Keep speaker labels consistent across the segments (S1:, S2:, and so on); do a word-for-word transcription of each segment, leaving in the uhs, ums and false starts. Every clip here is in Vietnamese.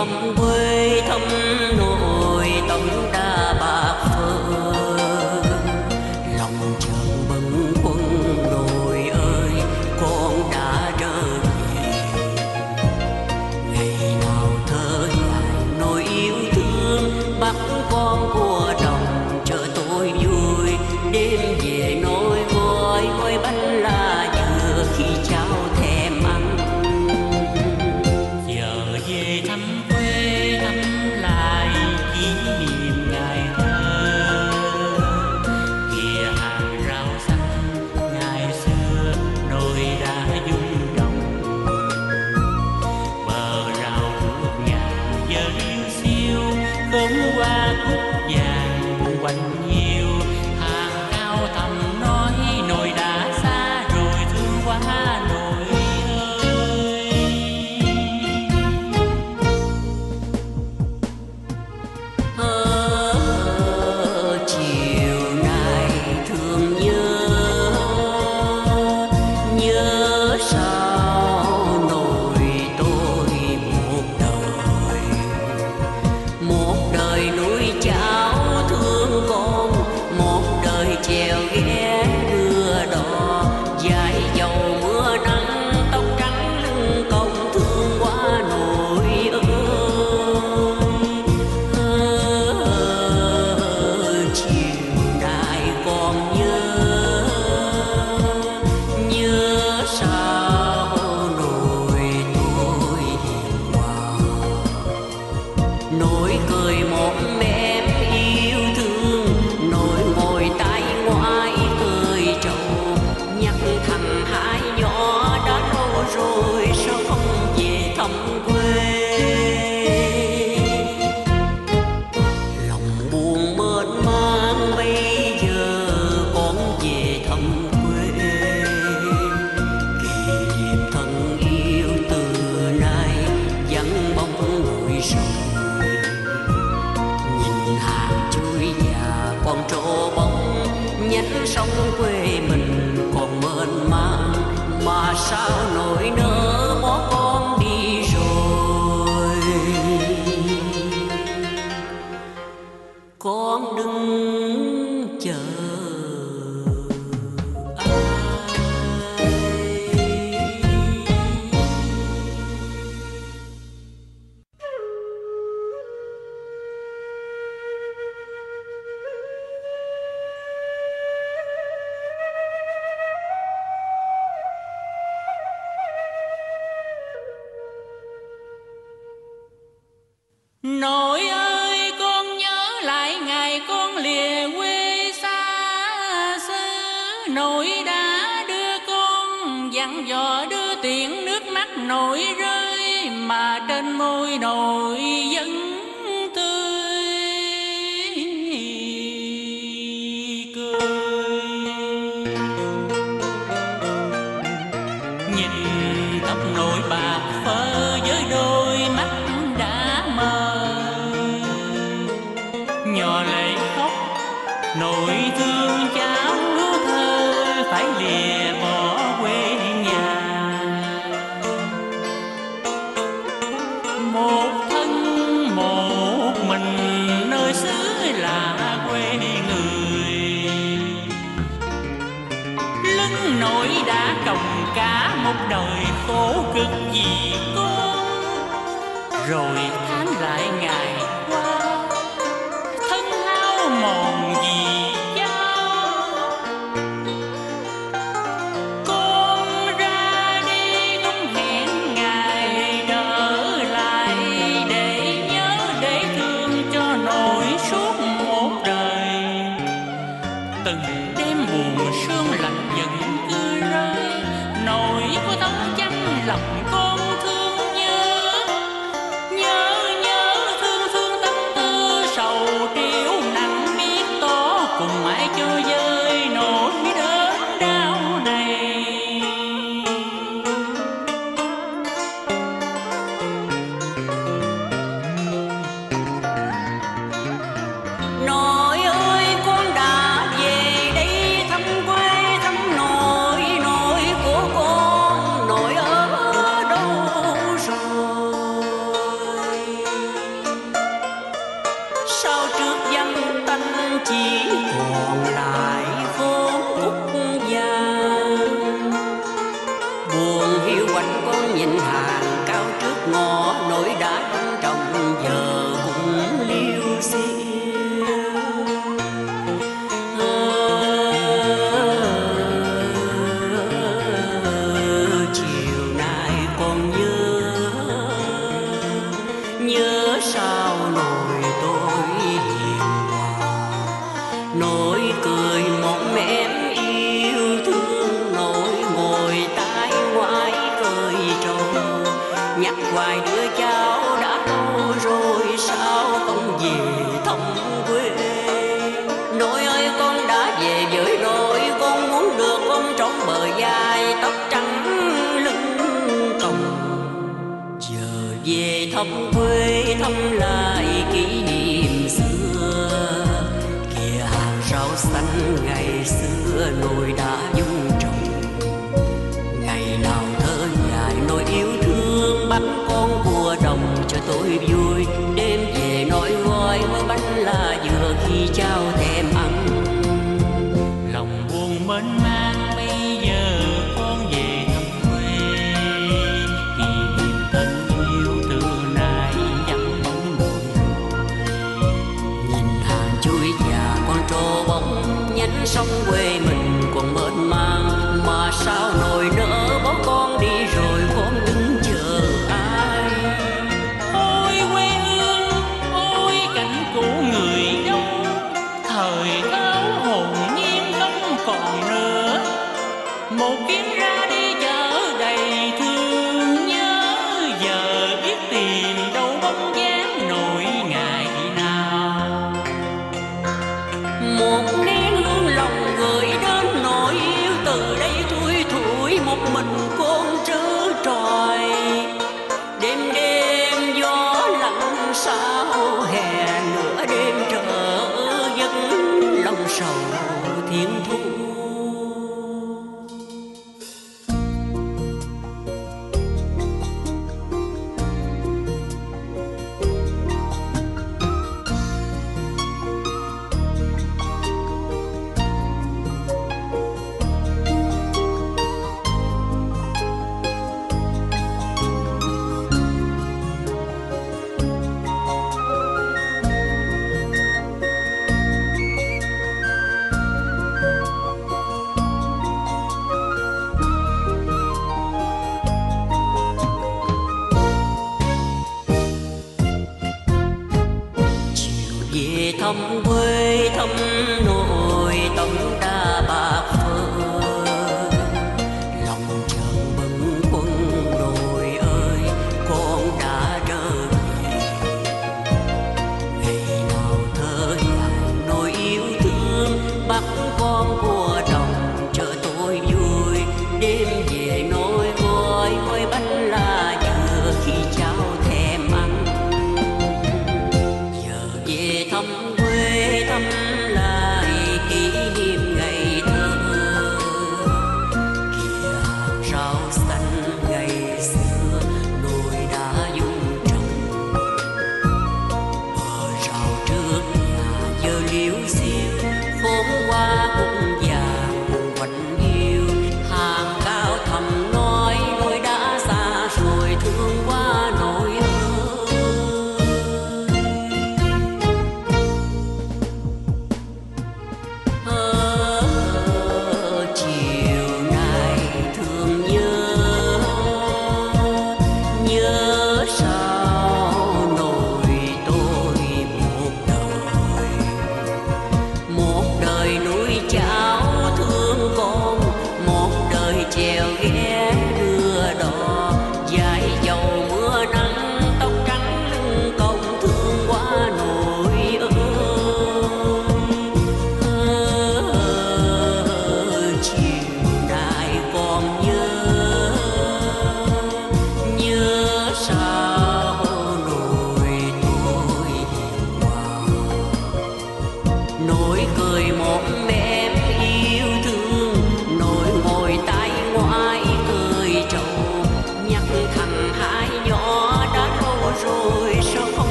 S1: thăm quê thăm nội tấm đa bạc phơ, lòng chợt bâng khuâng nội ơi con đã trở về. Ngày nào thơ dài nỗi yêu thương bắt con của đồng chờ tôi vui, đêm về nỗi gói gói bánh lá dừa khi cháu thèm ăn. Giờ về thăm quê thăm lại kỷ niệm ngày thơ, kìa hàng rào xanh ngày xưa nỗi đã rung động, bờ rào ruộng nhà giờ liêu xiêu khóm hoa cúc vàng quanh nhiều, hàng cao thầm nói nỗi đã xa rồi thương quá nỗi ơi. Ờ, chiều nay thương nhớ nhớ sao nỗi tôi một đời một đời nuôi cháu thương con, một đời chèo ghé đưa đò dài dầu mưa nắng tóc trắng lưng cong thương quá nỗi ơi. Ờ, chiều nay còn nhớ nhớ sao nỗi tôi hiền hòa, nỗi cười một em yêu thương, nỗi ngồi tay ngoái cười trầu nhắc thằng hai nhỏ đã lâu rồi sao không về thăm quê. Lòng buồn mơn man bây giờ con về thăm quê, kỷ niệm thân yêu từ nay vắng bóng nỗi rồi. Nhìn hàng chuối già còn trổ bóng, nhánh sông quê mình còn mênh mang, mà sao nỗi nỡ bỏ con đi rồi. Con đừng chờ ai. Nội ơi con nhớ lại ngày con lìa quê xa xứ, nội đã đưa con dặn dò đưa tiễn nước mắt nội rơi, mà trên môi nội vẫn tươi cười. Nhìn tóc nội bạc phơ với đôi mắt đã mờ, nhỏ lệ khóc nỗi thương cháu thơ phải lìa bỏ quê nhà. Một thân một mình nơi xứ là quê người, lưng nỗi đã còng cả một đời khổ cực vì con, rồi tháng lại ngày qua thân hao mòn vì cháu. Con ra đi không hẹn ngày trở lại, để nhớ để thương cho nỗi suốt một đời. Từng đêm buồn sương lạnh vẫn cứ rơi, nỗi có tấm chắn lòng con thương nhớ. Nhớ nhớ thương thương tâm tư sầu triểu nặng miên
S2: nhìn hàng cao trước ngõ, nỗi đã trong giờ cũng liêu xiêu. Chiều nay còn nhớ, nhớ sao nỗi tôi hiền hòa, nỗi cười mỏng mém yêu thương, nỗi ngồi tai ngoái cười trầu, nhắc hoài đứa cháu đã lâu rồi sao không về thăm quê. Nội ơi con đã về với nội, con muốn được ôm trọn bờ vai tóc trắng lưng còng, giờ về thăm quê thăm lại kỷ niệm xưa. Kìa hàng rau xanh ngày xưa nội đã dung trồng, ngày nào thơ dài nỗi yêu thương bánh con cua đồng cho tôi vui. Đêm về nỗi gói mớ bánh là vừa khi trao thèm ăn.
S1: Lòng buồn mênh mang bây giờ con về thăm quê, kỷ niệm tình yêu từ nay vắng bóng buồn rồi.
S2: Nhìn hàng chuối già con trâu bóng nhánh sông quê mình còn mênh mang, mà sao nồi nỡ bỏ con đi rồi con đứng chờ ai.
S1: Ôi quê hương, ôi cảnh cũ người đâu, thời thơ hồn nhiên không còn nữa. Một chuyến ra đi chợ đầy thương nhớ, giờ biết tìm đâu bóng dáng nỗi ngày nào.
S2: Một nén hương lòng gửi đến nỗi yêu, từ đây thui thủi một mình con trớ trọi. Đêm đêm gió lạnh sao hè, nửa đêm trở giấc lòng sầu thiên thu.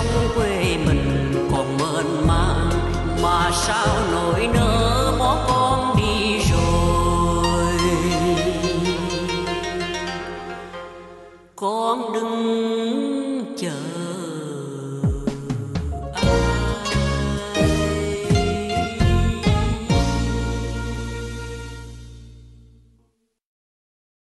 S2: quê mình còn mênh mang mà sao nỗi nhớ